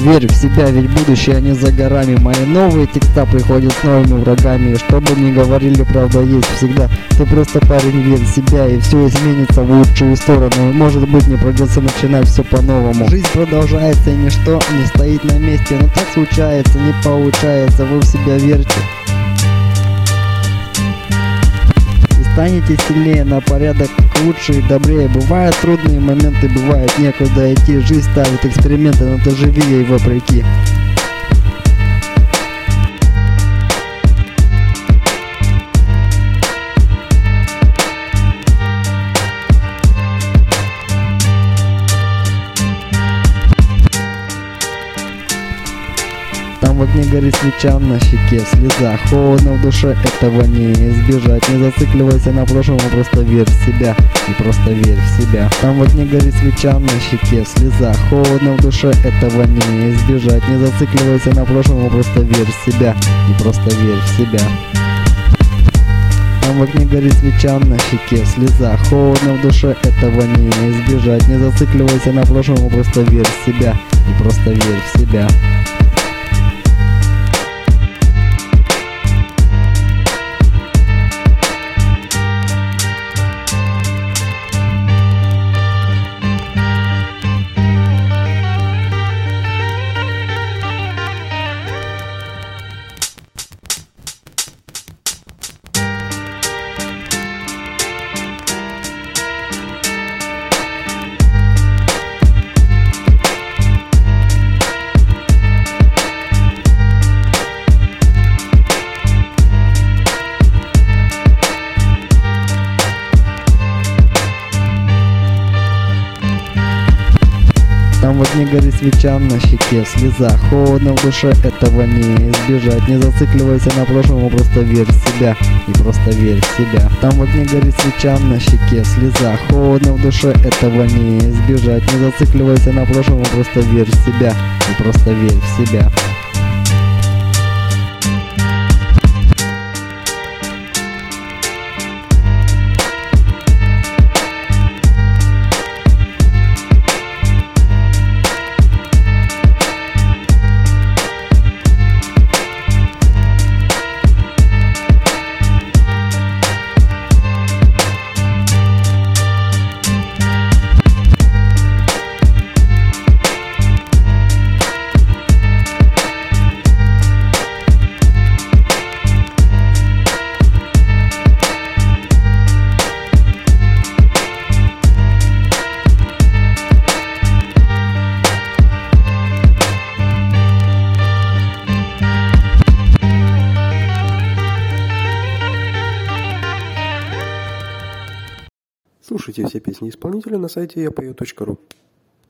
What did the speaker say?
Верь в себя, ведь будущее не за горами. Мои новые текста приходят с новыми врагами. Что бы ни говорили, правда есть всегда. Ты просто парень, верь в себя, и все изменится в лучшую сторону. Может быть, не придется начинать все по-новому. Жизнь продолжается, и ничто не стоит на месте. Но так случается, не получается, вы в себя верьте. Станете сильнее, на порядок лучше и добрее. Бывают трудные моменты, бывает некуда идти. Жизнь ставит эксперименты, но ты живи ей вопреки. Там в огне горит свеча, на щеке слеза. Холодно в душе, этого не избежать. Не зацикливайся на прошлом, а просто верь в себя. И просто верь в себя. Там в огне горит свеча, на щеке слеза. Холодно в душе, этого не избежать. Не зацикливайся на прошлом, а просто верь в себя. И просто верь в себя. Там в огне горит свеча, на щеке слеза. Холодно в душе, этого не избежать. Не зацикливайся на прошлом, а просто верь в себя. И просто верь в себя. Там в огне горит свеча, на щеке слеза. Холодно в душе, этого не избежать. Не зацикливайся на прошлом, а просто верь в себя. И просто верь в себя. Там в огне горит свеча, на щеке слеза. Холодно в душе, этого не избежать. Не зацикливайся на прошлом, а просто верь в себя. И просто верь в себя. Слушайте все песни исполнителя на сайте yapayot.ru.